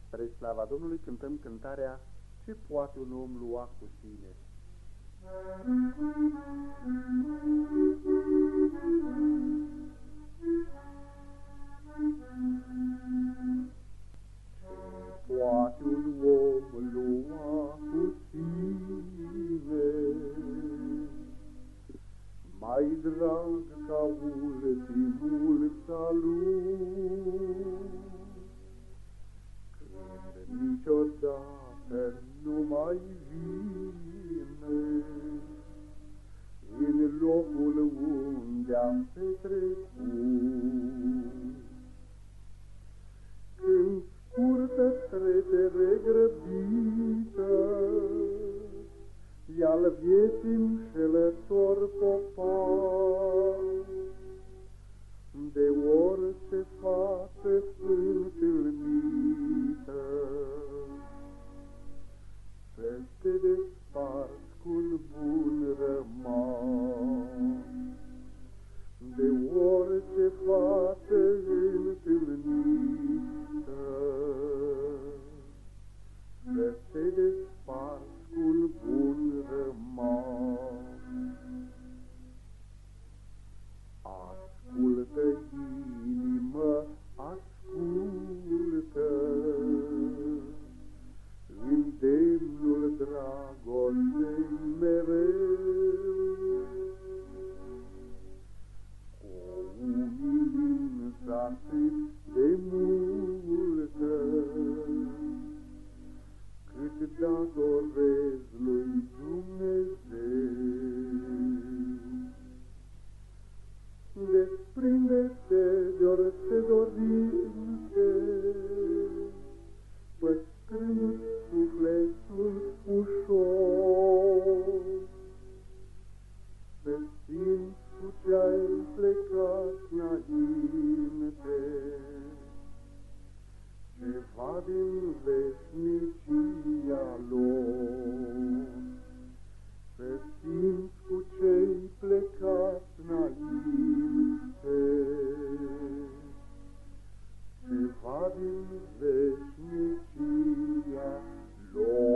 Spre slava Domnului cântăm cântarea Ce poate un om lua cu sine? Poate un om lua cu sine, mai drag ca ultimul salut, când niciodată nu mai vine în locul unde am petrecut. Când scurtă trecere grăbită i-al vieții înșelător popor, de orice fată întâlnită, să te desparți cu-n bun rămas. De orice fată întâlnită, să te desparți cu-n bun rămas. Ascultă, inimă, ascultă îndemnul dragostei mereu, cu umilință atât de multă, cât datorezi lui Dumnezeu. Desprinde-te de orice dorințe, păstrând sufletul ușor, să simți cu ce-ai plecat înainte, ceva din veșnicia lor. Să simți cu ce-ai plecat înainte, ceva din veșnicia lor.